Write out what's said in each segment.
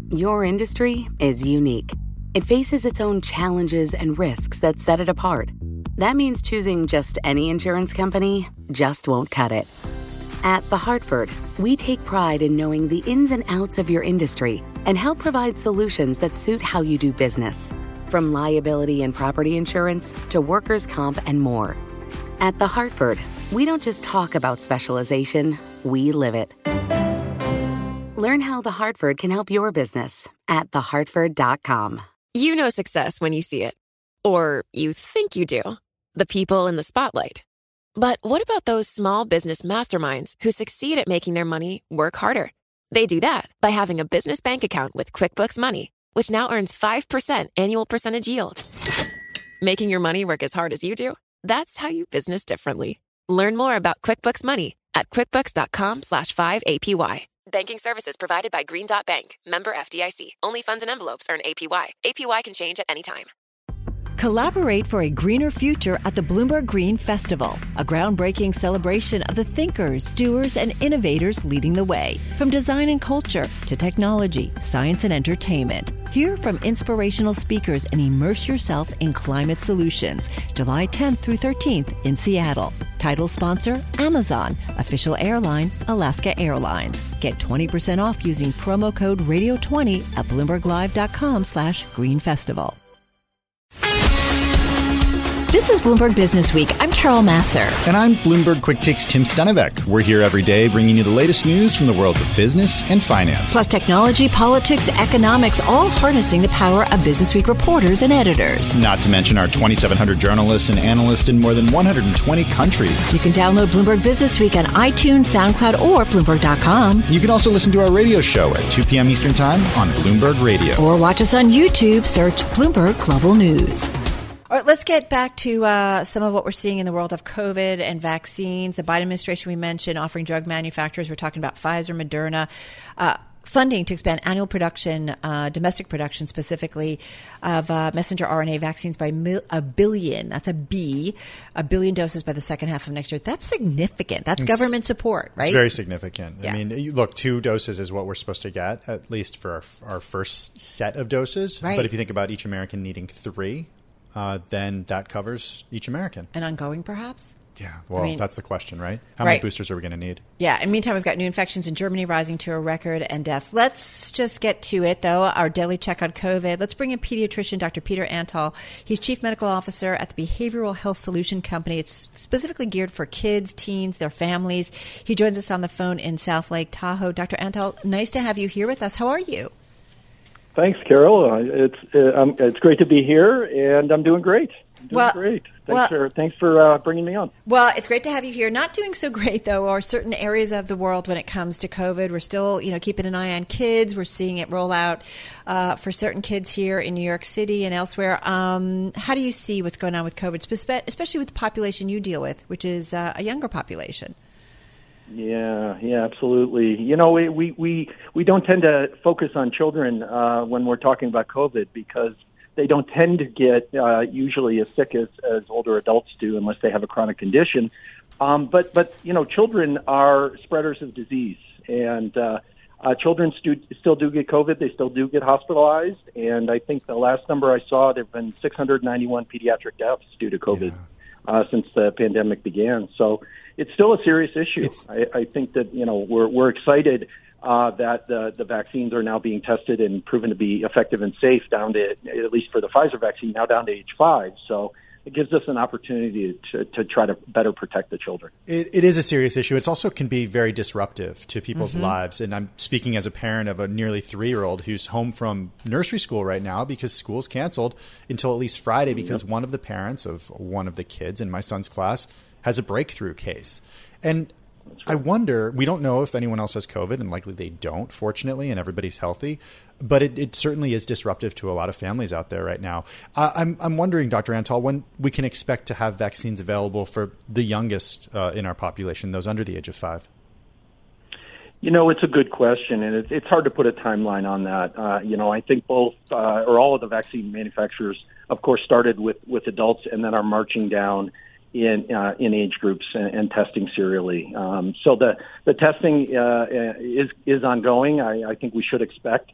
Your industry is unique. It faces its own challenges and risks that set it apart. That means choosing just any insurance company just won't cut it. At The Hartford, we take pride in knowing the ins and outs of your industry and help provide solutions that suit how you do business. From liability and property insurance to workers' comp and more. At The Hartford, we don't just talk about specialization, we live it. Learn how The Hartford can help your business at thehartford.com. You know success when you see it. Or you think you do. The people in the spotlight. But what about those small business masterminds who succeed at making their money work harder? They do that by having a business bank account with QuickBooks Money, which now earns 5% annual percentage yield. Making your money work as hard as you do? That's how you business differently. Learn more about QuickBooks Money at quickbooks.com/5APY. Banking services provided by Green Dot Bank. Member FDIC. Only funds and envelopes earn APY. APY can change at any time. Collaborate for a greener future at the Bloomberg Green Festival, a groundbreaking celebration of the thinkers, doers, and innovators leading the way. From design and culture to technology, science, and entertainment. Hear from inspirational speakers and immerse yourself in climate solutions. July 10th through 13th in Seattle. Title sponsor, Amazon. Official airline, Alaska Airlines. Get 20% off using promo code radio20 at BloombergLive.com/Green Festival. This is Bloomberg Business Week. I'm Carol Masser. And I'm Bloomberg Quick Takes Tim Stunevec. We're here every day bringing you the latest news from the world of business and finance. Plus technology, politics, economics, all harnessing the power of Business Week reporters and editors. Not to mention our 2,700 journalists and analysts in more than 120 countries. You can download Bloomberg Business Week on iTunes, SoundCloud, or Bloomberg.com. You can also listen to our radio show at 2 p.m. Eastern Time on Bloomberg Radio. Or watch us on YouTube. Search Bloomberg Global News. All right, let's get back to some of what we're seeing in the world of COVID and vaccines. The Biden administration, we mentioned, offering drug manufacturers. We're talking about Pfizer, Moderna, funding to expand annual production, domestic production specifically, of messenger RNA vaccines by a billion. That's a billion doses by the second half of next year. That's significant. That's government support, right? It's very significant. Yeah. I mean, look, 2 doses is what we're supposed to get, at least for our first set of doses. Right. But if you think about each American needing 3, then that covers each American. And ongoing, perhaps? Yeah, well, I mean, that's the question, right? How many boosters are we going to need? Yeah, in the meantime, we've got new infections in Germany rising to a record and deaths. Let's just get to it, though, our daily check on COVID. Let's bring in pediatrician Dr. Peter Antal. He's Chief Medical Officer at the Behavioral Health Solution Company. It's specifically geared for kids, teens, their families. He joins us on the phone in South Lake Tahoe. Dr. Antal, nice to have you here with us. How are you? Thanks, Carol. It's great to be here, and I'm doing great. Great. Thanks for bringing me on. Well, it's great to have you here. Not doing so great, though, are certain areas of the world when it comes to COVID. We're still, keeping an eye on kids. We're seeing it roll out for certain kids here in New York City and elsewhere. How do you see what's going on with COVID, especially with the population you deal with, which is a younger population? Yeah, absolutely. We don't tend to focus on children when we're talking about COVID because they don't tend to get usually as sick as older adults do unless they have a chronic condition. But children are spreaders of disease, and children still do get COVID. They still do get hospitalized, and I think the last number I saw, there have been 691 pediatric deaths due to COVID since the pandemic began. So it's still a serious issue. I think that we're excited that the vaccines are now being tested and proven to be effective and safe down to, at least for the Pfizer vaccine, now down to age 5. So it gives us an opportunity to try to better protect the children. It is a serious issue. It also can be very disruptive to people's lives. And I'm speaking as a parent of a nearly 3-year-old who's home from nursery school right now because school's canceled until at least Friday because one of the parents of one of the kids in my son's class has a breakthrough case. And I wonder, we don't know if anyone else has COVID, and likely they don't, fortunately, and everybody's healthy. But it certainly is disruptive to a lot of families out there right now. I'm wondering, Dr. Antal, when we can expect to have vaccines available for the youngest in our population, those under the age of 5. It's a good question, and it's hard to put a timeline on that. I think both or all of the vaccine manufacturers, of course, started with adults and then are marching down in age groups and testing serially. So the testing is ongoing. I think we should expect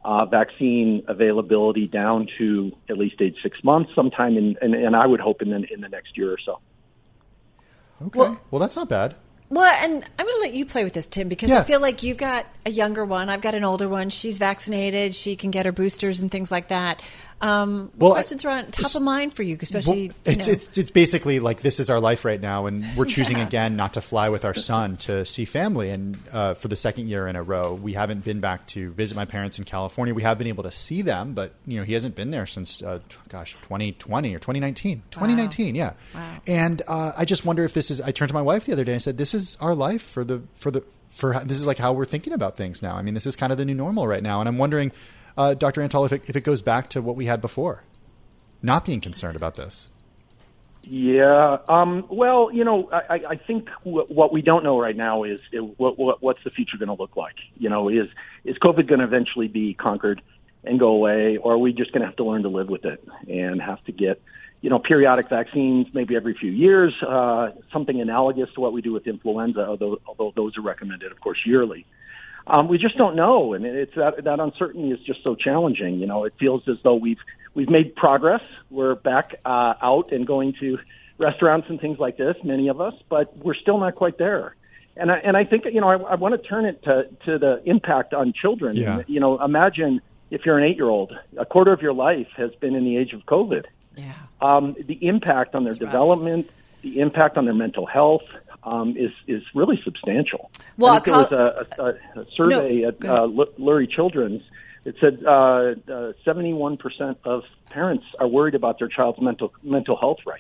vaccine availability down to at least age 6 months sometime, and I would hope in the next year or so. Okay. Well, that's not bad. Well, and I'm going to let you play with this, Tim, because I feel like you've got a younger one. I've got an older one. She's vaccinated. She can get her boosters and things like that. Questions are on top of mind for you, especially. It's basically like this is our life right now, and we're choosing again not to fly with our son to see family. And for the second year in a row, we haven't been back to visit my parents in California. We have been able to see them, but he hasn't been there since 2020 or 2019. 2019, yeah. Wow. And I just wonder if this is. I turned to my wife the other day and said, "This is our life for this is like how we're thinking about things now. I mean, this is kind of the new normal right now." And I'm wondering. Dr. Antal, if it goes back to what we had before, not being concerned about this. Yeah. Well, I think what we don't know right now is what's the future going to look like? Is COVID going to eventually be conquered and go away, or are we just going to have to learn to live with it and have to get, periodic vaccines maybe every few years, something analogous to what we do with influenza, although those are recommended, of course, yearly. We just don't know, and it's that uncertainty is just so challenging. It feels as though we've made progress. We're back out and going to restaurants and things like this, many of us, but we're still not quite there. And I think I want to turn it to the impact on children. Yeah. Imagine if you're an 8-year-old, a quarter of your life has been in the age of COVID. Yeah. The impact on their development, the impact on their mental health. Is really substantial. Well, I think there was a survey at Lurie Children's that said 71% of parents are worried about their child's mental health right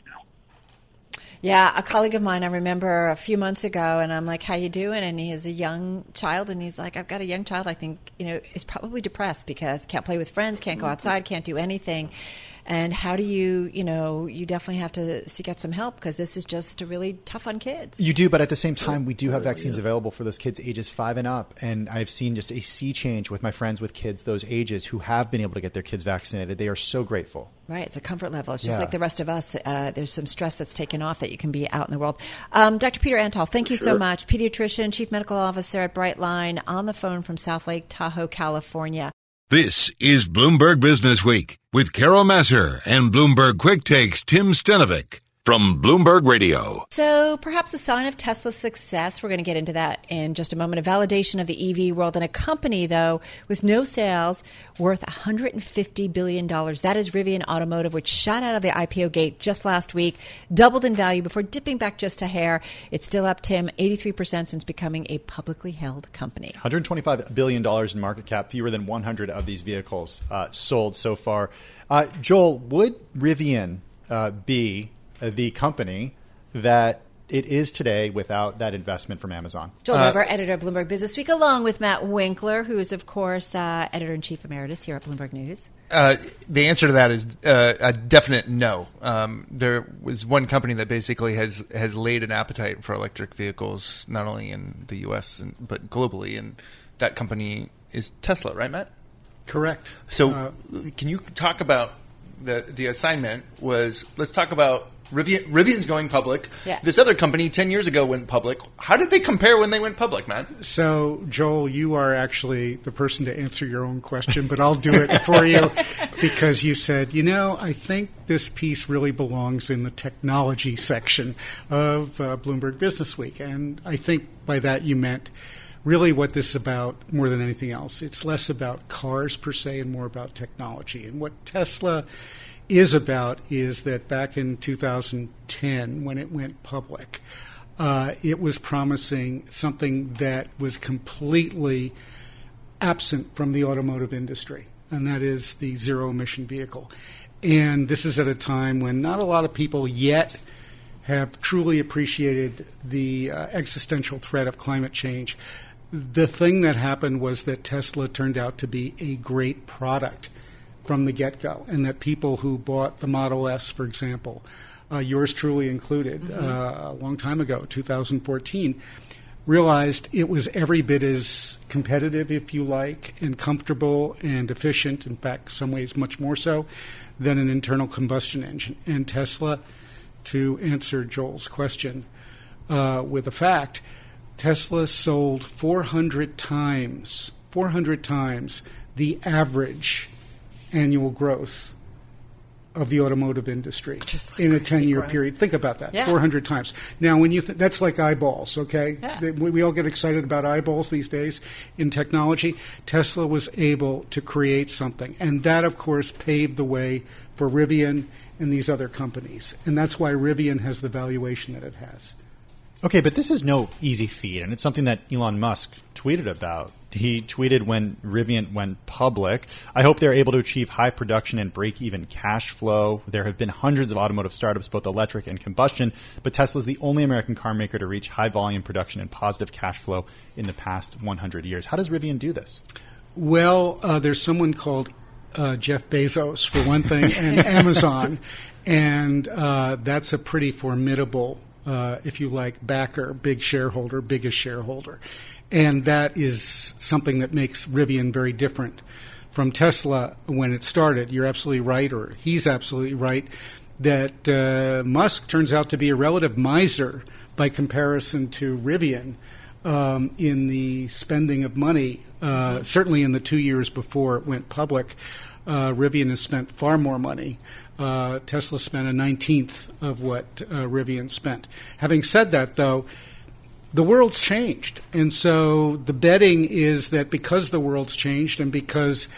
now. Yeah, a colleague of mine, I remember a few months ago, and I'm like, "How you doing?" And he has a young child, and he's like, "I've got a young child. I think is probably depressed because can't play with friends, can't go outside, can't do anything." And how do you definitely have to seek out some help because this is just really tough on kids. You do, but at the same time, we do have vaccines available for those kids ages 5 and up. And I've seen just a sea change with my friends with kids those ages who have been able to get their kids vaccinated. They are so grateful. Right. It's a comfort level. It's just like the rest of us. There's some stress that's taken off that you can be out in the world. Dr. Peter Antal, thank you so much. Pediatrician, Chief Medical Officer at Brightline, on the phone from South Lake Tahoe, California. This is Bloomberg Business Week with Carol Massar and Bloomberg Quick Takes Tim Stenovic from Bloomberg Radio. So perhaps a sign of Tesla's success. We're going to get into that in just a moment. A validation of the EV world and a company, though, with no sales worth $150 billion. That is Rivian Automotive, which shot out of the IPO gate just last week, doubled in value before dipping back just a hair. It's still up, Tim, 83% since becoming a publicly held company. $125 billion in market cap, fewer than 100 of these vehicles sold so far. Joel, would Rivian be the company that it is today without that investment from Amazon? Joel Weber, editor of Bloomberg Business Week, along with Matt Winkler, who is, of course, editor-in-chief emeritus here at Bloomberg News. The answer to that is a definite no. There was one company that basically has laid an appetite for electric vehicles, not only in the U.S. but globally, and that company is Tesla, right, Matt? Correct. So can you talk about the assignment was, let's talk about Rivian's going public. Yeah. This other company 10 years ago went public. How did they compare when they went public, man? So, Joel, you are actually the person to answer your own question, but I'll do it for you because you said, I think this piece really belongs in the technology section of Bloomberg Business Week. And I think by that you meant really what this is about more than anything else. It's less about cars per se and more about technology. And what Tesla is about is that back in 2010, when it went public, it was promising something that was completely absent from the automotive industry, and that is the zero-emission vehicle. And this is at a time when not a lot of people yet have truly appreciated the existential threat of climate change. The thing that happened was that Tesla turned out to be a great product from the get-go, and that people who bought the Model S, for example, yours truly included, a long time ago, 2014, realized it was every bit as competitive, if you like, and comfortable and efficient, in fact, some ways much more so, than an internal combustion engine. And Tesla, to answer Joel's question with a fact, Tesla sold 400 times the average annual growth of the automotive industry in a 10-year period. Think about that, 400 times. Now, when you that's like eyeballs, okay? Yeah. We all get excited about eyeballs these days in technology. Tesla was able to create something, and that, of course, paved the way for Rivian and these other companies. And that's why Rivian has the valuation that it has. Okay, but this is no easy feat, and it's something that Elon Musk tweeted about. He tweeted when Rivian went public, I hope they're able to achieve high production and break-even cash flow. There have been hundreds of automotive startups, both electric and combustion, but Tesla is the only American car maker to reach high-volume production and positive cash flow in the past 100 years. How does Rivian do this? Well, there's someone called Jeff Bezos, for one thing, and Amazon, and that's a pretty formidable if you like, backer, big shareholder, biggest shareholder. And that is something that makes Rivian very different from Tesla when it started. You're absolutely right, or he's absolutely right, that Musk turns out to be a relative miser by comparison to Rivian in the spending of money. Certainly in the 2 years before it went public, Rivian has spent far more money. Tesla spent a 19th of what Rivian spent. Having said that, though, the world's changed. And so the betting is that because the world's changed and because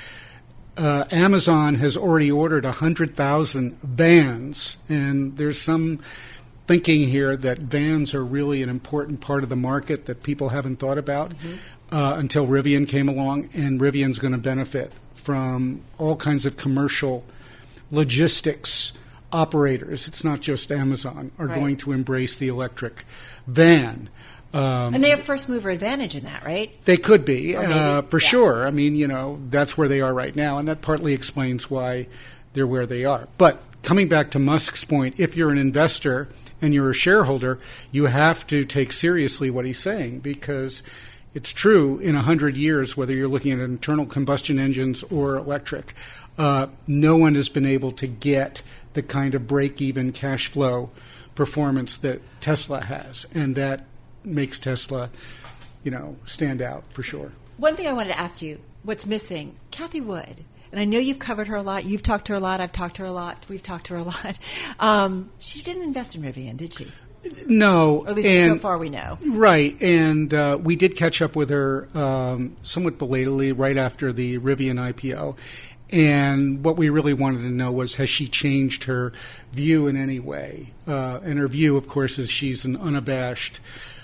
Amazon has already ordered 100,000 vans, and there's some thinking here that vans are really an important part of the market that people haven't thought about until Rivian came along, and Rivian's going to benefit from all kinds of commercial logistics operators. It's not just Amazon are going to embrace the electric van. And they have first mover advantage in that, right? They could be, for sure. I mean, that's where they are right now, and that partly explains why they're where they are. But coming back to Musk's point, if you're an investor and you're a shareholder, you have to take seriously what he's saying, because it's true in 100 years, whether you're looking at internal combustion engines or electric, no one has been able to get the kind of break-even cash flow performance that Tesla has, and that makes Tesla, stand out for sure. One thing I wanted to ask you, what's missing? Cathie Wood, and I know you've covered her a lot. You've talked to her a lot. I've talked to her a lot. We've talked to her a lot. She didn't invest in Rivian, did she? No. Or at least so far we know. Right. And we did catch up with her somewhat belatedly right after the Rivian IPO. And what we really wanted to know was, has she changed her view in any way? And her view, of course, is she's an unabashed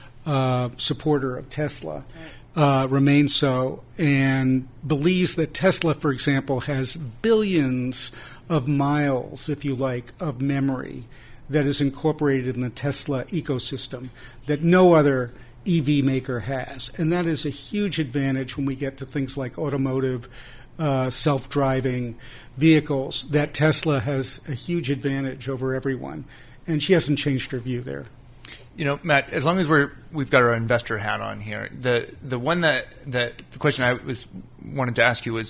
supporter of Tesla, remains so, and believes that Tesla, for example, has billions of miles, if you like, of memory that is incorporated in the Tesla ecosystem that no other EV maker has. And that is a huge advantage when we get to things like automotive, self-driving vehicles, that Tesla has a huge advantage over everyone. And she hasn't changed her view there. Matt, as long as we've got our investor hat on here, the one that the question I wanted to ask you was,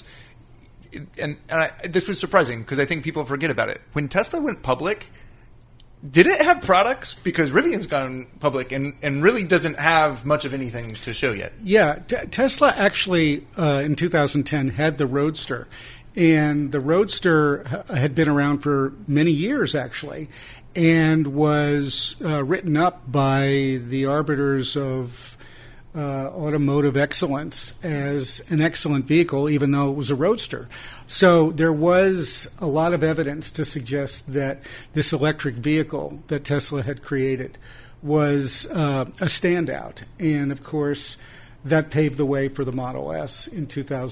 and this was surprising because I think people forget about it. When Tesla went public, did it have products? Because Rivian's gone public and really doesn't have much of anything to show yet. Yeah, Tesla actually in 2010 had the Roadster, and the Roadster had been around for many years actually, and was written up by the arbiters of automotive excellence as an excellent vehicle, even though it was a Roadster. So there was a lot of evidence to suggest that this electric vehicle that Tesla had created was a standout. And, of course, that paved the way for the Model S in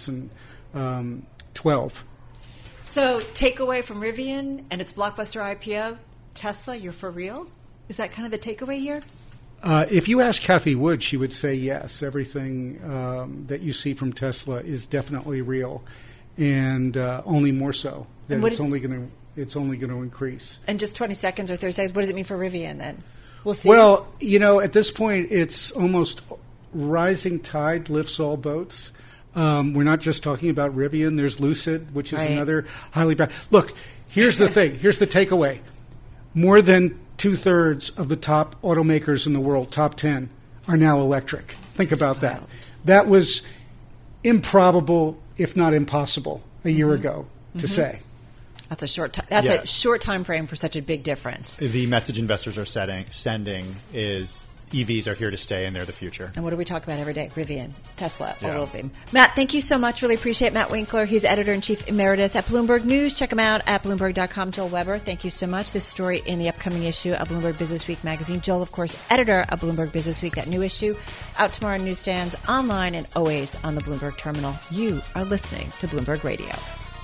2012. So takeaway from Rivian and its blockbuster IPO, Tesla, you're for real? Is that kind of the takeaway here? If you ask Cathie Wood, she would say yes. Everything that you see from Tesla is definitely real, and only more so. That it's only going to increase. And just 20 seconds or 30 seconds, what does it mean for Rivian then? We'll see. Well, at this point, it's almost rising tide lifts all boats. We're not just talking about Rivian. There's Lucid, which is another highly bad. Look, here's the thing. Here's the takeaway. More than 2/3 of the top automakers in the world, top 10, are now electric. Think about that. That was improbable if not impossible, a year ago to say. That's a short time. That's a short time frame for such a big difference. The message investors are sending is EVs are here to stay and they're the future. And what do we talk about every day? Rivian, Tesla, all of them. Matt, thank you so much. Really appreciate Matt Winkler. He's editor-in-chief emeritus at Bloomberg News. Check him out at Bloomberg.com. Joel Weber, thank you so much. This story in the upcoming issue of Bloomberg Businessweek magazine. Joel, of course, editor of Bloomberg Businessweek. That new issue out tomorrow in newsstands, online, and always on the Bloomberg terminal. You are listening to Bloomberg Radio.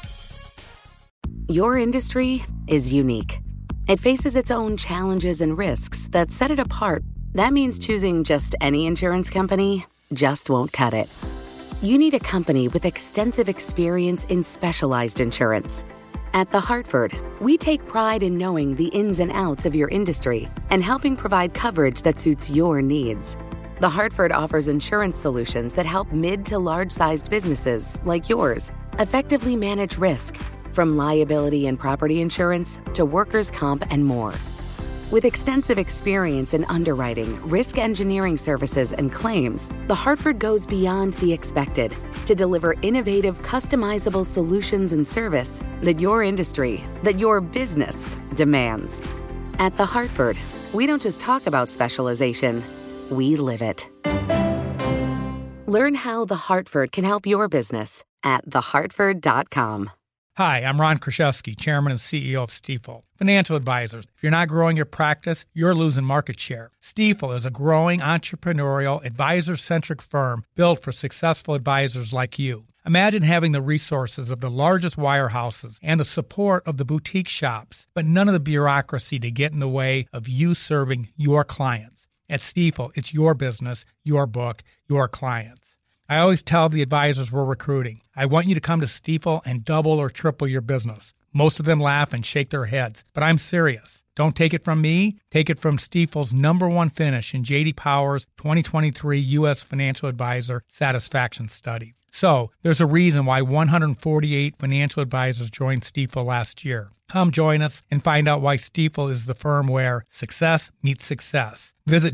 Your industry is unique. It faces its own challenges and risks that set it apart. That means choosing just any insurance company just won't cut it. You need a company with extensive experience in specialized insurance. At The Hartford, we take pride in knowing the ins and outs of your industry and helping provide coverage that suits your needs. The Hartford offers insurance solutions that help mid to large-sized businesses like yours effectively manage risk, from liability and property insurance to workers' comp and more. With extensive experience in underwriting, risk engineering services, and claims, The Hartford goes beyond the expected to deliver innovative, customizable solutions and service that your industry, that your business demands. At The Hartford, we don't just talk about specialization, we live it. Learn how The Hartford can help your business at thehartford.com. Hi, I'm Ron Kraszewski, Chairman and CEO of Stifel. Financial advisors, if you're not growing your practice, you're losing market share. Stifel is a growing, entrepreneurial, advisor-centric firm built for successful advisors like you. Imagine having the resources of the largest wirehouses and the support of the boutique shops, but none of the bureaucracy to get in the way of you serving your clients. At Stifel, it's your business, your book, your clients. I always tell the advisors we're recruiting, I want you to come to Stifel and double or triple your business. Most of them laugh and shake their heads, but I'm serious. Don't take it from me. Take it from Stifel's #1 finish in J.D. Power's 2023 U.S. Financial Advisor Satisfaction Study. So there's a reason why 148 financial advisors joined Stifel last year. Come join us and find out why Stifel is the firm where success meets success. Visit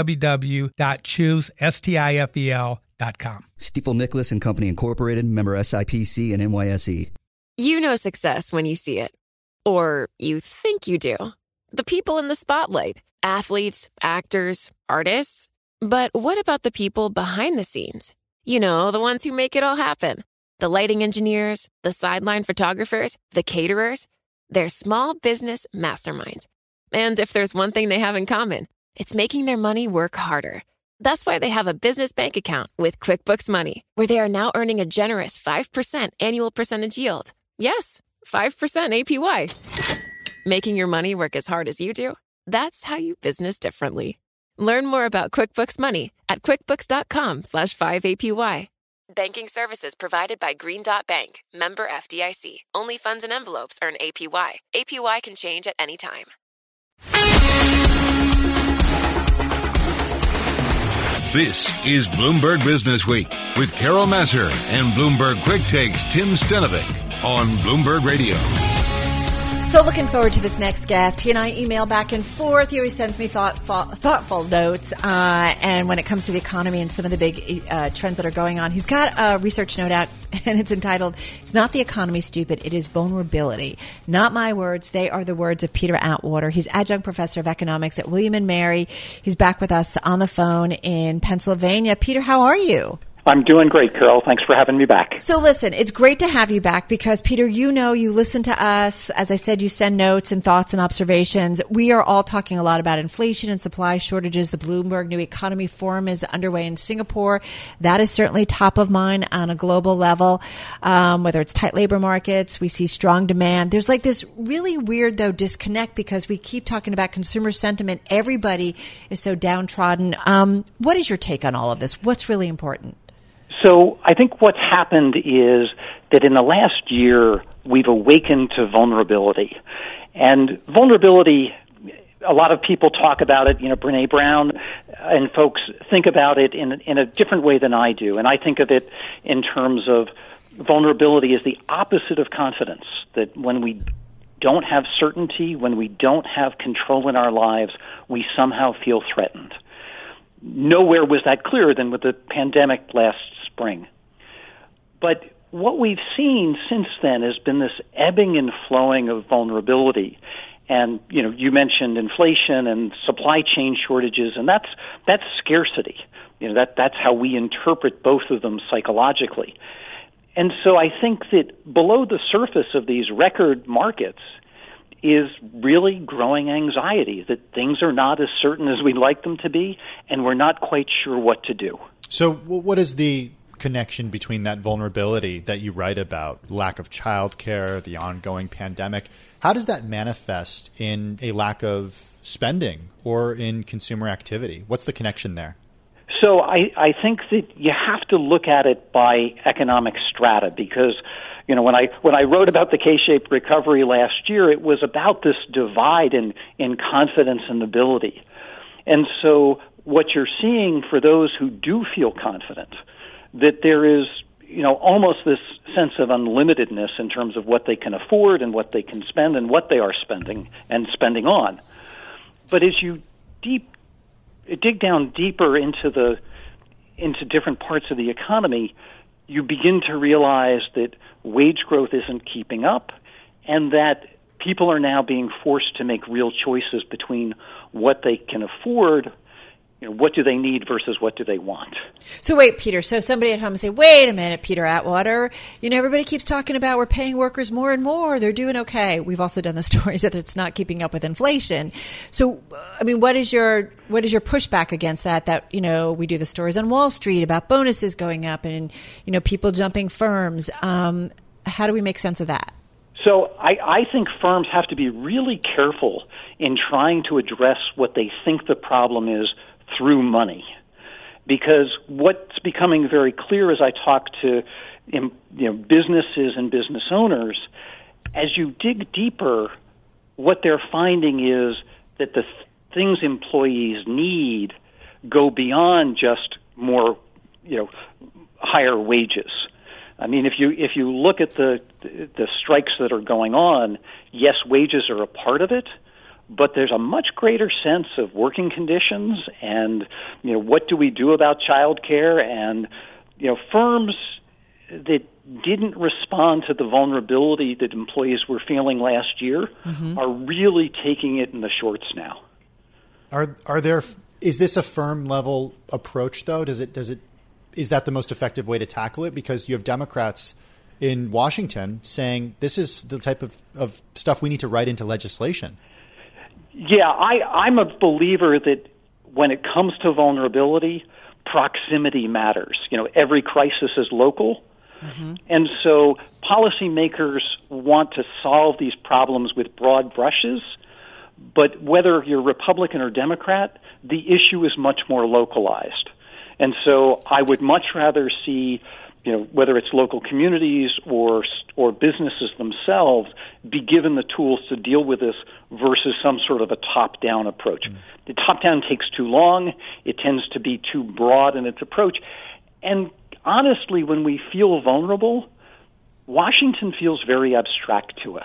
www.choosestifel.com. Stifel Nicholas and Company Incorporated, member SIPC and NYSE. You know success when you see it. Or you think you do. The people in the spotlight. Athletes, actors, artists. But what about the people behind the scenes? You know, the ones who make it all happen. The lighting engineers, the sideline photographers, the caterers. They're small business masterminds. And if there's one thing they have in common, it's making their money work harder. That's why they have a business bank account with QuickBooks Money, where they are now earning a generous 5% annual percentage yield. Yes, 5% APY. Making your money work as hard as you do? That's how you business differently. Learn more about QuickBooks Money at quickbooks.com/5APY. Banking services provided by Green Dot Bank, member FDIC. Only funds and envelopes earn APY. APY can change at any time. This is Bloomberg Business Week with Carol Massar and Bloomberg Quick Takes Tim Stenovic on Bloomberg Radio. So looking forward to this next guest. He and I email back and forth. He always sends me thoughtful notes. And when it comes to the economy and some of the big trends that are going on, he's got a research note out, and it's entitled, "It's Not the Economy, Stupid, It is Vulnerability." Not my words. They are the words of Peter Atwater. He's adjunct professor of economics at William & Mary. He's back with us on the phone in Pennsylvania. Peter, how are you? I'm doing great, Carol. Thanks for having me back. So listen, it's great to have you back because, Peter, you know, you listen to us. As I said, you send notes and thoughts and observations. We are all talking a lot about inflation and supply shortages. The Bloomberg New Economy Forum is underway in Singapore. That is certainly top of mind on a global level. Whether it's tight labor markets, we see strong demand. There's like this really weird, though, disconnect because we keep talking about consumer sentiment. Everybody is so downtrodden. What is your take on all of this? What's really important? So I think what's happened is that in the last year, we've awakened to vulnerability. And vulnerability, a lot of people talk about it, you know, Brene Brown and folks think about it in a different way than I do. And I think of it in terms of vulnerability as the opposite of confidence, that when we don't have certainty, when we don't have control in our lives, we somehow feel threatened. Nowhere was that clearer than with the pandemic last spring. But what we've seen since then has been this ebbing and flowing of vulnerability. And, you mentioned inflation and supply chain shortages, and that's scarcity. That's how we interpret both of them psychologically. And so I think that below the surface of these record markets is really growing anxiety that things are not as certain as we'd like them to be, and we're not quite sure what to do. So what is the connection between that vulnerability that you write about, lack of childcare, the ongoing pandemic? How does that manifest in a lack of spending or in consumer activity? What's the connection there? So I think that you have to look at it by economic strata, because when I wrote about the K-shaped recovery last year, it was about this divide in confidence and ability. And so what you're seeing for those who do feel confident, that there is almost this sense of unlimitedness in terms of what they can afford and what they can spend and what they are spending and spending on. But as you dig down deeper into different parts of the economy, you begin to realize that wage growth isn't keeping up, and that people are now being forced to make real choices between what they can afford. What do they need versus what do they want? So wait, Peter, so somebody at home say, wait a minute, Peter Atwater, everybody keeps talking about we're paying workers more and more. They're doing okay. We've also done the stories that it's not keeping up with inflation. So, what is your pushback against that? That, we do the stories on Wall Street about bonuses going up and, people jumping firms. How do we make sense of that? So I think firms have to be really careful in trying to address what they think the problem is through money, because what's becoming very clear as I talk to businesses and business owners, as you dig deeper, what they're finding is that the things employees need go beyond just more higher wages. I mean, if you look at the strikes that are going on, yes, wages are a part of it, but there's a much greater sense of working conditions and, what do we do about child care? And, firms that didn't respond to the vulnerability that employees were feeling last year are really taking it in the shorts now. Is this a firm level approach though? Is that the most effective way to tackle it? Because you have Democrats in Washington saying this is the type of stuff we need to write into legislation. Yeah, I'm a believer that when it comes to vulnerability, proximity matters. Every crisis is local. And so policymakers want to solve these problems with broad brushes, but whether you're Republican or Democrat, the issue is much more localized. And so I would much rather see, whether it's local communities or businesses themselves, be given the tools to deal with this versus some sort of a top-down approach. The top-down takes too long. It tends to be too broad in its approach. And honestly, when we feel vulnerable, Washington feels very abstract to us.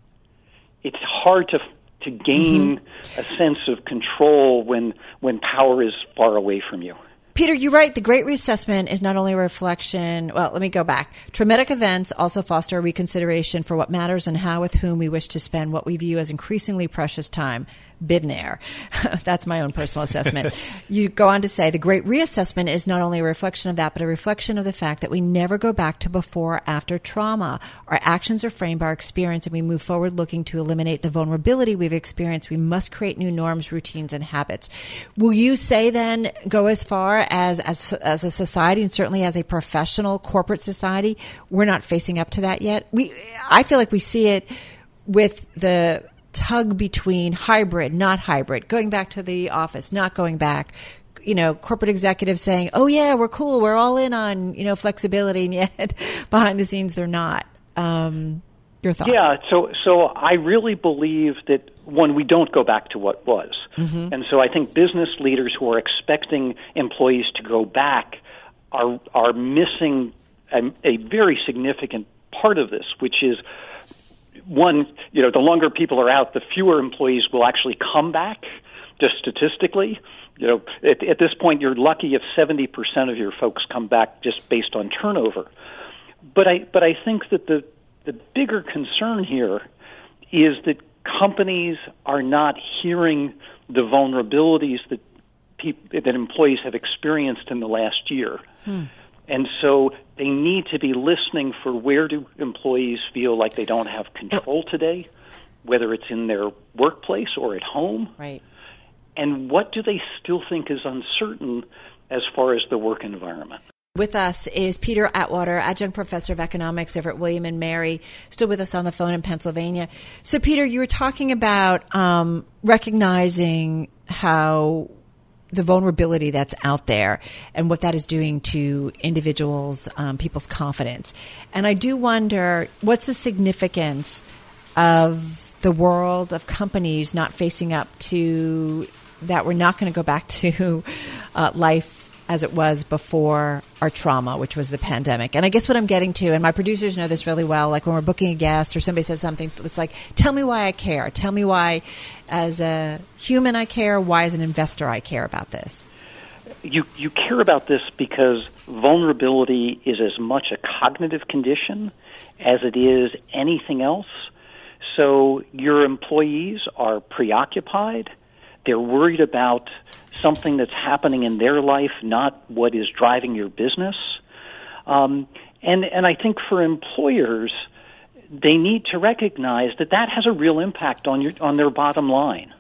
It's hard to gain a sense of control when power is far away from you. Peter, you're right. The Great Reassessment is not only a reflection. Well, let me go back. Traumatic events also foster a reconsideration for what matters and how, with whom we wish to spend what we view as increasingly precious time. Been there. That's my own personal assessment. You go on to say the Great Reassessment is not only a reflection of that, but a reflection of the fact that we never go back to before or after trauma. Our actions are framed by our experience, and we move forward looking to eliminate the vulnerability we've experienced. We must create new norms, routines, and habits. Will you say then, go as far as a society, and certainly as a professional corporate society, we're not facing up to that yet? I feel like we see it with the tug between hybrid, not hybrid, going back to the office, not going back, corporate executives saying, oh yeah, we're cool, we're all in on, flexibility, and yet behind the scenes they're not. Your thought? Yeah, so I really believe that when we don't go back to what was. And so I think business leaders who are expecting employees to go back are missing a very significant part of this, which is, one, the longer people are out, the fewer employees will actually come back, just statistically. At this point, you're lucky if 70% of your folks come back just based on turnover. But I think that the bigger concern here is that companies are not hearing the vulnerabilities that employees have experienced in the last year. And so they need to be listening for where do employees feel like they don't have control today, whether it's in their workplace or at home. Right. And what do they still think is uncertain as far as the work environment? With us is Peter Atwater, adjunct professor of economics over at William & Mary, still with us on the phone in Pennsylvania. So, Peter, you were talking about recognizing how the vulnerability that's out there and what that is doing to individuals, people's confidence. And I do wonder, what's the significance of the world of companies not facing up to that we're not going to go back to life as it was before our trauma, which was the pandemic. And I guess what I'm getting to, and my producers know this really well, like when we're booking a guest or somebody says something, it's like, tell me why I care. Tell me why as a human I care, why as an investor I care about this. You care about this because vulnerability is as much a cognitive condition as it is anything else. So your employees are preoccupied. They're worried about something that's happening in their life, not what is driving your business. And I think for employers, they need to recognize that that has a real impact on their bottom line.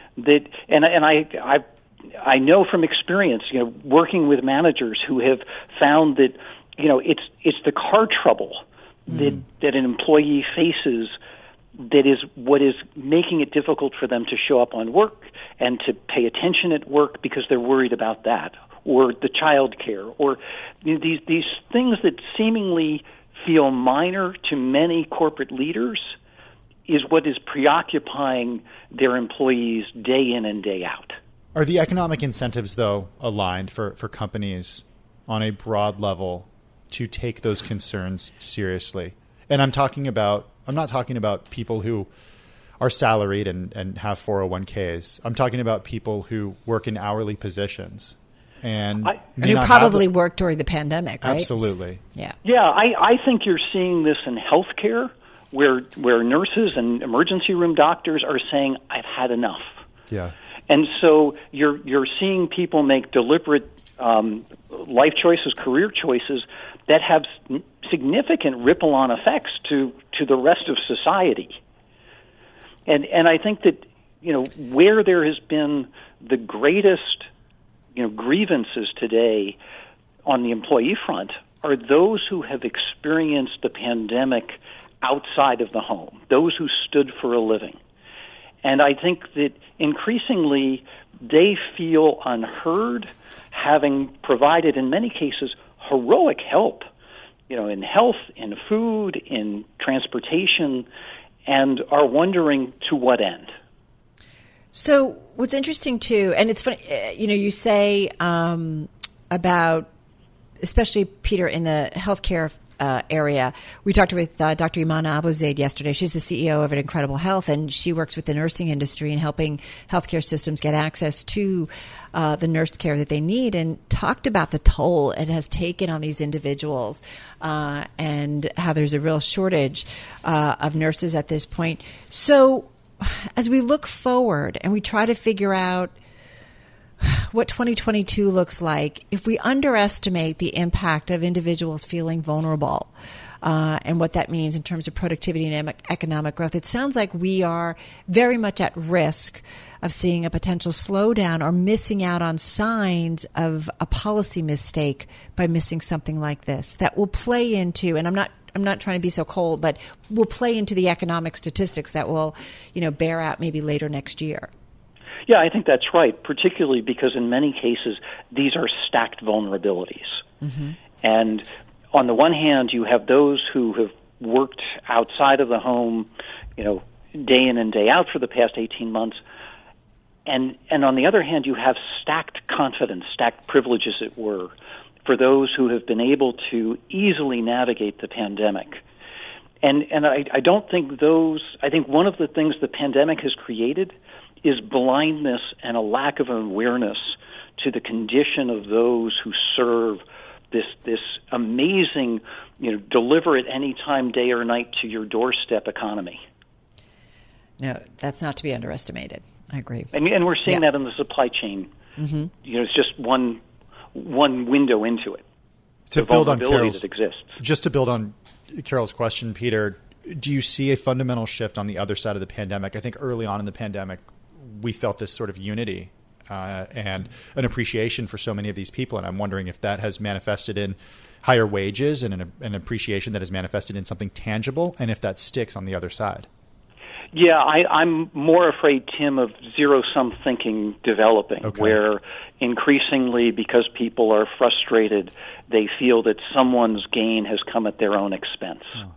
I know from experience, working with managers who have found that, it's the car trouble that an employee faces that is what is making it difficult for them to show up on work and to pay attention at work because they're worried about that, or the child care, or these things that seemingly feel minor to many corporate leaders is what is preoccupying their employees day in and day out. Are the economic incentives, though, aligned for companies on a broad level to take those concerns seriously? And I'm not talking about people who are salaried and have 401ks. I'm talking about people who work in hourly positions and who probably worked during the pandemic, right? Absolutely. Yeah. Yeah, I think you're seeing this in healthcare where nurses and emergency room doctors are saying, I've had enough. Yeah. And so you're seeing people make deliberate life choices, career choices that have significant ripple-on effects to the rest of society. And I think that, where there has been the greatest, grievances today on the employee front are those who have experienced the pandemic outside of the home, those who stood for a living. And I think that increasingly they feel unheard, having provided, in many cases, heroic help, in health, in food, in transportation, and are wondering to what end. So what's interesting, too, and it's funny, you say about, especially, Peter, in the healthcare area. We talked with Dr. Imana Abuzaid yesterday. She's the CEO of Incredible Health, and she works with the nursing industry and helping healthcare systems get access to the nurse care that they need, and talked about the toll it has taken on these individuals and how there's a real shortage of nurses at this point. So as we look forward and we try to figure out what 2022 looks like, if we underestimate the impact of individuals feeling vulnerable and what that means in terms of productivity and economic growth, it sounds like we are very much at risk of seeing a potential slowdown or missing out on signs of a policy mistake by missing something like this that will play into, and I'm not trying to be so cold, but will play into the economic statistics that will, bear out maybe later next year. Yeah, I think that's right, particularly because in many cases, these are stacked vulnerabilities. Mm-hmm. And on the one hand, you have those who have worked outside of the home, day in and day out for the past 18 months. And on the other hand, you have stacked confidence, stacked privilege, as it were, for those who have been able to easily navigate the pandemic. And I don't think I think one of the things the pandemic has created is blindness and a lack of awareness to the condition of those who serve this amazing, deliver it any time, day or night to your doorstep economy. No, that's not to be underestimated. I agree. And we're seeing that in the supply chain. Mm-hmm. It's just one window into it. To build on Carol's, that exists. Just to build on Carol's question, Peter, do you see a fundamental shift on the other side of the pandemic? I think early on in the pandemic, we felt this sort of unity and an appreciation for so many of these people. And I'm wondering if that has manifested in higher wages and an appreciation that has manifested in something tangible, and if that sticks on the other side. Yeah, I'm more afraid, Tim, of zero-sum thinking developing, where increasingly, because people are frustrated, they feel that someone's gain has come at their own expense. Oh.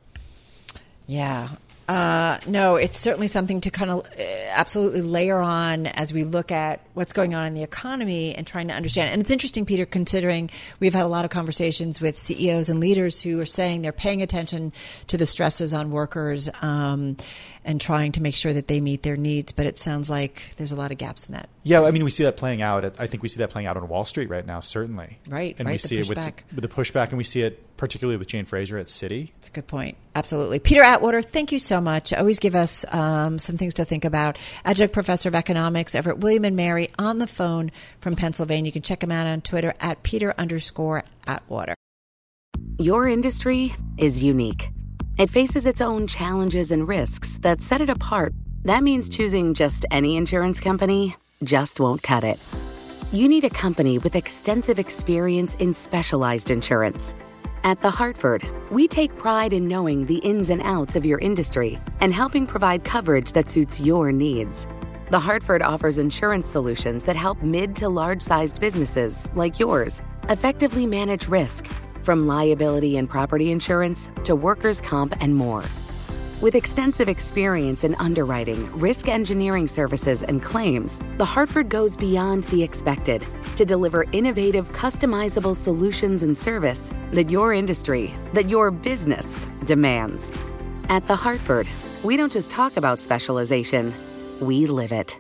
Yeah. No, it's certainly something to kind of absolutely layer on as we look at what's going on in the economy and trying to understand. And it's interesting, Peter, considering we've had a lot of conversations with CEOs and leaders who are saying they're paying attention to the stresses on workers and trying to make sure that they meet their needs. But it sounds like there's a lot of gaps in that. Yeah, I mean, we see that playing out. I think we see that playing out on Wall Street right now, certainly. Right, and we see it with the pushback, and we see it particularly with Jane Fraser at Citi. That's a good point. Absolutely. Peter Atwater, thank you so much. Always give us some things to think about. Adjunct Professor of Economics over at William & Mary on the phone from Pennsylvania. You can check him out on Twitter at Peter_Atwater. Your industry is unique. It faces its own challenges and risks that set it apart. That means choosing just any insurance company just won't cut it. You need a company with extensive experience in specialized insurance. At The Hartford, we take pride in knowing the ins and outs of your industry and helping provide coverage that suits your needs. The Hartford offers insurance solutions that help mid to large-sized businesses like yours effectively manage risk, from liability and property insurance to workers' comp and more. With extensive experience in underwriting, risk engineering services, and claims, The Hartford goes beyond the expected to deliver innovative, customizable solutions and service that your industry, that your business demands. At The Hartford, we don't just talk about specialization, we live it.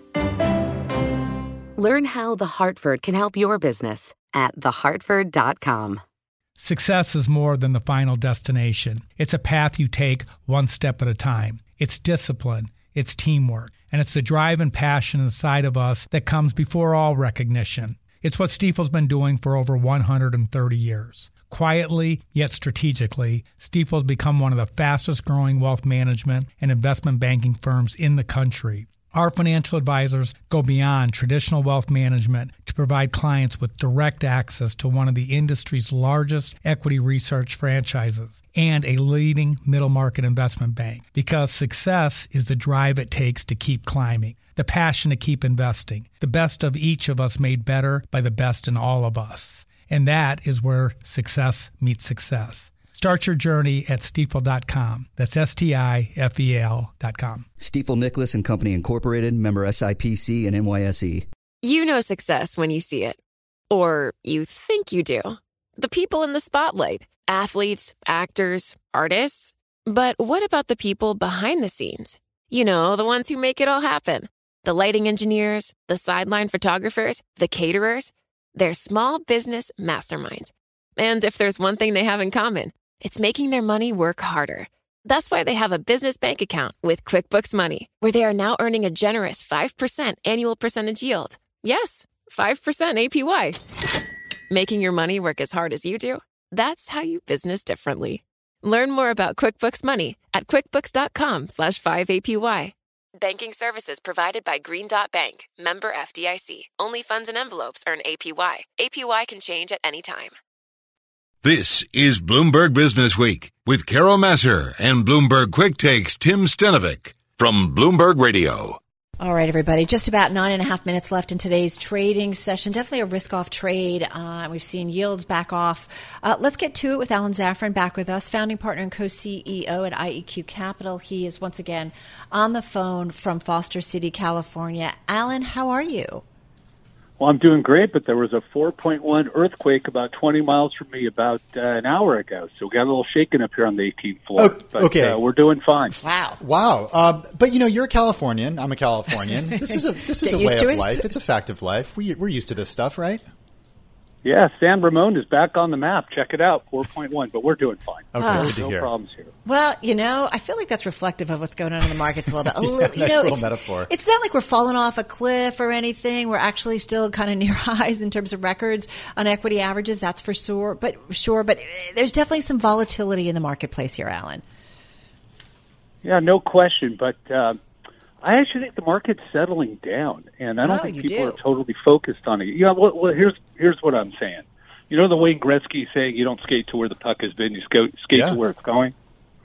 Learn how The Hartford can help your business at thehartford.com. Success is more than the final destination. It's a path you take one step at a time. It's discipline, it's teamwork, and it's the drive and passion inside of us that comes before all recognition. It's what Stifel's been doing for over 130 years. Quietly, yet strategically, Stifel's become one of the fastest growing wealth management and investment banking firms in the country. Our financial advisors go beyond traditional wealth management to provide clients with direct access to one of the industry's largest equity research franchises and a leading middle market investment bank, because success is the drive it takes to keep climbing, the passion to keep investing, the best of each of us made better by the best in all of us. And that is where success meets success. Start your journey at Stifel.com. That's STIFEL.com. Stifel Nicholas and Company Incorporated, member SIPC and NYSE. You know success when you see it. Or you think you do. The people in the spotlight. Athletes, actors, artists. But what about the people behind the scenes? You know, the ones who make it all happen. The lighting engineers, the sideline photographers, the caterers. They're small business masterminds. And if there's one thing they have in common, it's making their money work harder. That's why they have a business bank account with QuickBooks Money, where they are now earning a generous 5% annual percentage yield. Yes, 5% APY. Making your money work as hard as you do? That's how you business differently. Learn more about QuickBooks Money at QuickBooks.com/5APY. Banking services provided by Green Dot Bank, member FDIC. Only funds and envelopes earn APY. APY can change at any time. This is Bloomberg Business Week with Carol Massar and Bloomberg Quick Takes Tim Stenovic from Bloomberg Radio. All right, everybody. Just about 9.5 minutes left in today's trading session. Definitely a risk-off trade. We've seen yields back off. Let's get to it with Alan Zafran back with us, founding partner and co-CEO at IEQ Capital. He is once again on the phone from Foster City, California. Alan, how are you? Well, I'm doing great, but there was a 4.1 earthquake about 20 miles from me about an hour ago. So we got a little shaken up here on the 18th floor. But, okay. We're doing fine. Wow. But, you know, you're a Californian. I'm a Californian. This is a way of life. It's a fact of life. We're used to this stuff, right? Yeah, San Ramon is back on the map. Check it out, 4.1, but we're doing fine. Okay, good to no hear. problems here. Well, I feel like that's reflective of what's going on in the markets a little bit. Nice little metaphor. It's not like we're falling off a cliff or anything. We're actually still kind of near highs in terms of records on equity averages, that's for sure. But there's definitely some volatility in the marketplace here, Alan. Yeah, no question, but I actually think the market's settling down, and I don't think people are totally focused on it. Here's what I'm saying. You know the Wayne Gretzky saying, you don't skate to where the puck has been, you skate to where it's going?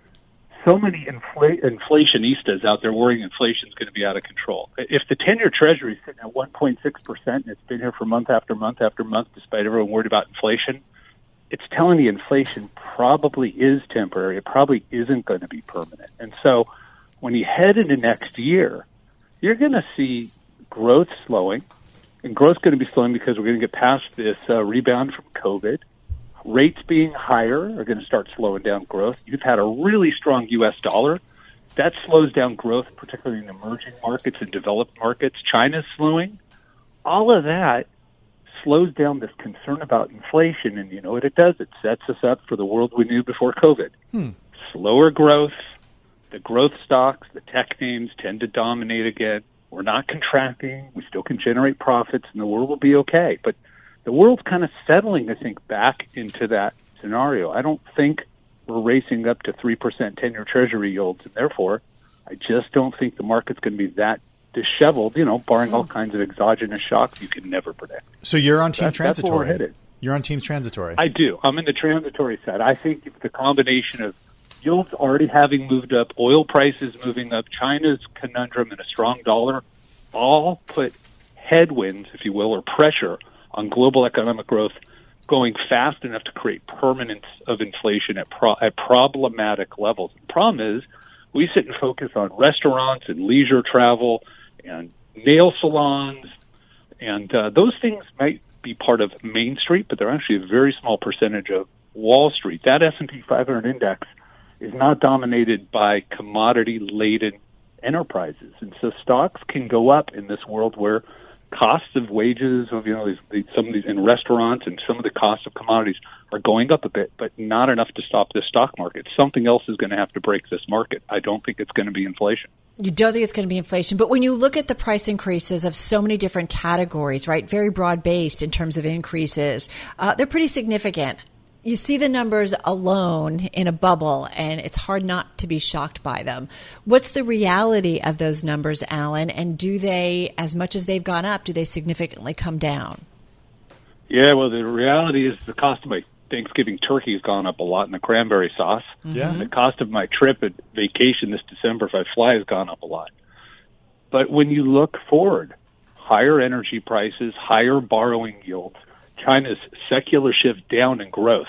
So many inflationistas out there worrying inflation's going to be out of control. If the 10-year Treasury is sitting at 1.6% and it's been here for month after month after month despite everyone worried about inflation, it's telling you inflation probably is temporary. It probably isn't going to be permanent. And so when you head into next year, you're going to see growth slowing, and growth's going to be slowing because we're going to get past this rebound from COVID. Rates being higher are going to start slowing down growth. You've had a really strong U.S. dollar. That slows down growth, particularly in emerging markets and developed markets. China's slowing. All of that slows down this concern about inflation, and you know what it does? It sets us up for the world we knew before COVID. Slower growth. The growth stocks, the tech names tend to dominate again. We're not contracting. We still can generate profits, and the world will be okay. But the world's kind of settling, I think, back into that scenario. I don't think we're racing up to 3% 10-year Treasury yields, and therefore I just don't think the market's going to be that disheveled, barring all kinds of exogenous shocks you can never predict. So you're on Team Transitory. That's where we're headed. You're on Team Transitory. I do. I'm in the transitory side. I think it's the combination of yields already having moved up, oil prices moving up, China's conundrum and a strong dollar all put headwinds, if you will, or pressure on global economic growth going fast enough to create permanence of inflation at problematic levels. The problem is we sit and focus on restaurants and leisure travel and nail salons, and those things might be part of Main Street, but they're actually a very small percentage of Wall Street. That S&P 500 index is not dominated by commodity-laden enterprises. And so stocks can go up in this world where costs of wages of, some of these in restaurants and some of the costs of commodities are going up a bit, but not enough to stop the stock market. Something else is going to have to break this market. I don't think it's going to be inflation. You don't think it's going to be inflation, but when you look at the price increases of so many different categories, right, very broad-based in terms of increases, they're pretty significant. You see the numbers alone in a bubble, and it's hard not to be shocked by them. What's the reality of those numbers, Alan? And do they, as much as they've gone up, do they significantly come down? Yeah, well, the reality is the cost of my Thanksgiving turkey has gone up a lot in the cranberry sauce. Yeah. The cost of my trip at vacation this December, if I fly, has gone up a lot. But when you look forward, higher energy prices, higher borrowing yields, China's secular shift down in growth,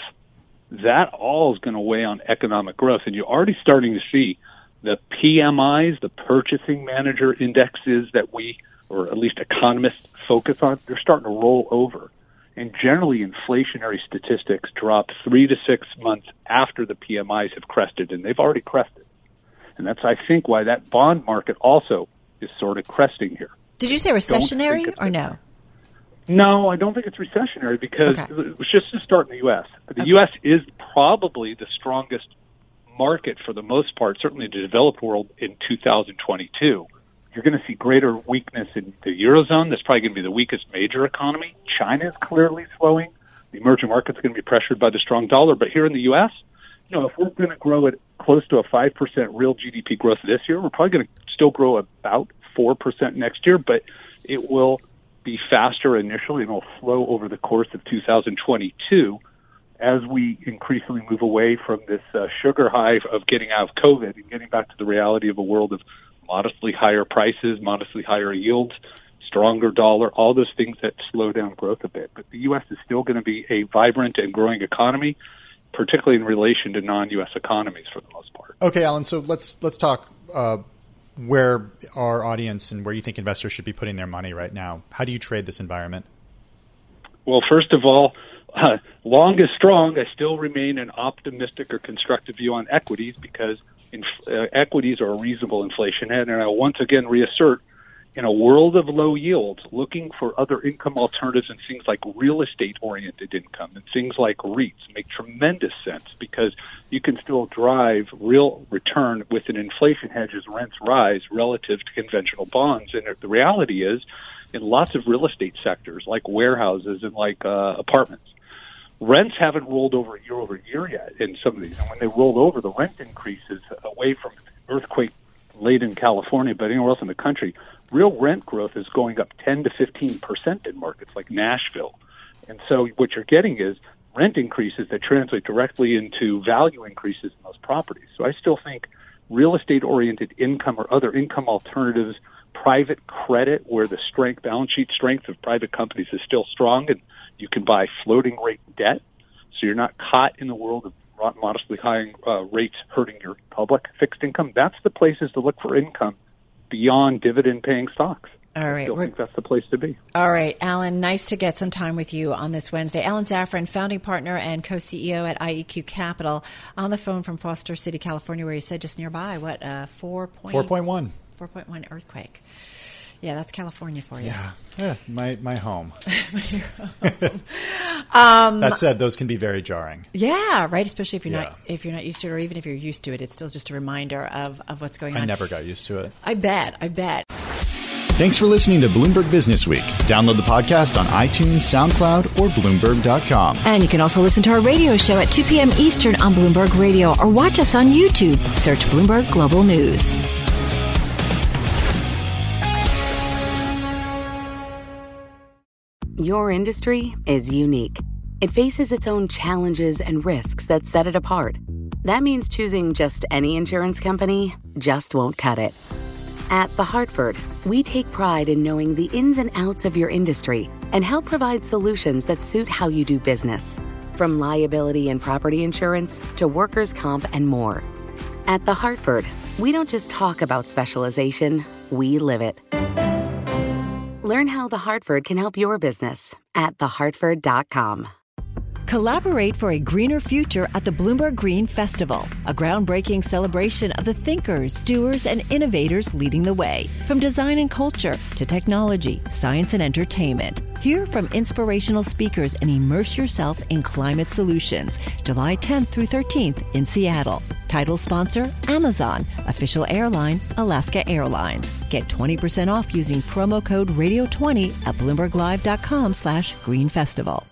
that all is going to weigh on economic growth. And you're already starting to see the PMIs, the purchasing manager indexes that we, or at least economists, focus on, they're starting to roll over. And generally, inflationary statistics drop 3 to 6 months after the PMIs have crested, and they've already crested. And that's, I think, why that bond market also is sort of cresting here. Did you say recessionary or no? No, I don't think it's recessionary because it's just to start in the U.S. The U.S. is probably the strongest market for the most part, certainly the developed world, in 2022. You're going to see greater weakness in the Eurozone. That's probably going to be the weakest major economy. China is clearly slowing. The emerging markets are going to be pressured by the strong dollar. But here in the U.S., if we're going to grow at close to a 5% real GDP growth this year, we're probably going to still grow about 4% next year, but it will be faster initially and will slow over the course of 2022 as we increasingly move away from this sugar high of getting out of COVID and getting back to the reality of a world of modestly higher prices, modestly higher yields, stronger dollar, all those things that slow down growth a bit. But the U.S. is still going to be a vibrant and growing economy, particularly in relation to non-U.S. economies for the most part. Okay, Alan, so let's talk where our audience and where you think investors should be putting their money right now. How do you trade this environment? Well, first of all, long is strong. I still remain an optimistic or constructive view on equities because equities are a reasonable inflation hedge. And I once again reassert, in a world of low yields, looking for other income alternatives and things like real estate-oriented income and things like REITs make tremendous sense because you can still drive real return with an inflation hedge as rents rise relative to conventional bonds. And the reality is, in lots of real estate sectors like warehouses and like apartments, rents haven't rolled over year yet in some of these. And when they roll over, the rent increases away from earthquake late in California, but anywhere else in the country, real rent growth is going up 10 to 15% in markets like Nashville. And so what you're getting is rent increases that translate directly into value increases in those properties. So I still think real estate-oriented income or other income alternatives, private credit, where the balance sheet strength of private companies is still strong, and you can buy floating rate debt, so you're not caught in the world of modestly high rates hurting your public fixed income. That's the places to look for income beyond dividend-paying stocks. All right. I think that's the place to be. All right, Alan, nice to get some time with you on this Wednesday. Alan Zafran, founding partner and co-CEO at IEQ Capital, on the phone from Foster City, California, where he said just nearby, 4.1 earthquake. Yeah, that's California for you. Yeah, my home. That said, those can be very jarring. Yeah, right. Especially if you're not used to it, or even if you're used to it, it's still just a reminder of what's going on. I never got used to it. I bet. Thanks for listening to Bloomberg Business Week. Download the podcast on iTunes, SoundCloud, or Bloomberg.com. And you can also listen to our radio show at 2 p.m. Eastern on Bloomberg Radio, or watch us on YouTube. Search Bloomberg Global News. Your industry is unique. It faces its own challenges and risks that set it apart. That means choosing just any insurance company just won't cut it. At The Hartford, we take pride in knowing the ins and outs of your industry and help provide solutions that suit how you do business. From liability and property insurance to workers' comp and more. At The Hartford, we don't just talk about specialization, we live it. Learn how The Hartford can help your business at thehartford.com. Collaborate for a greener future at the Bloomberg Green Festival, a groundbreaking celebration of the thinkers, doers, and innovators leading the way. From design and culture to technology, science, and entertainment. Hear from inspirational speakers and immerse yourself in climate solutions. July 10th through 13th in Seattle. Title sponsor, Amazon. Official airline, Alaska Airlines. Get 20% off using promo code radio20 at BloombergLive.com/Green Festival.